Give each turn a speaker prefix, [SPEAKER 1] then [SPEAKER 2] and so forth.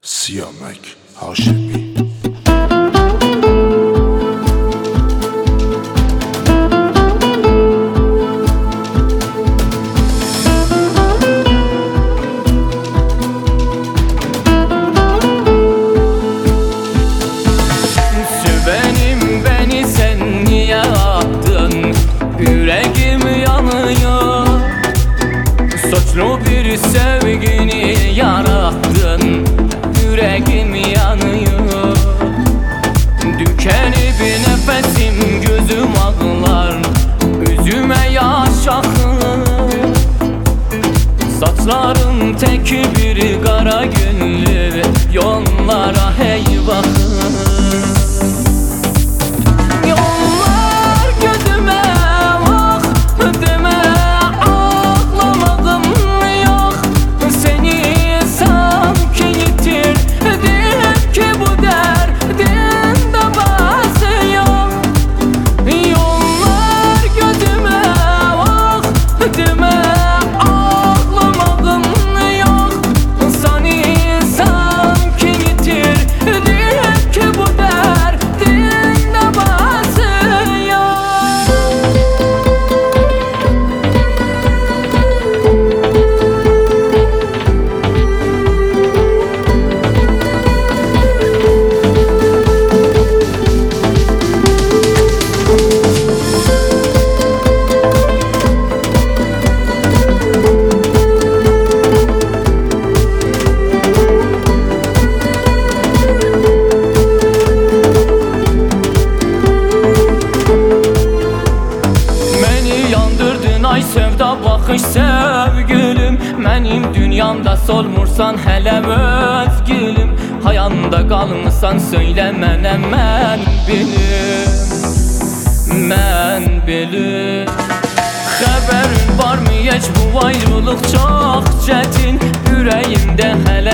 [SPEAKER 1] Siyamek Haşimi.
[SPEAKER 2] Beni sen niye attın? Yüreğim yanıyor. Suçlu bir sevgini yarattın. Yüreğim yanıyor. Tükenip nefesim, gözüm ağlar, üzüme yaş akır. Saçlarım tek bir kara gönlü, yollara hey bakır. Ay sevda bakış sevgilim, mənim dünyamda solmursan hələ öz gülüm. Hayanda qalmısan söylə mənə, mən bilim, mən bilim. Xəbərin varmı heç bu ayrılıq çox çətin? Ürəyimdə hələ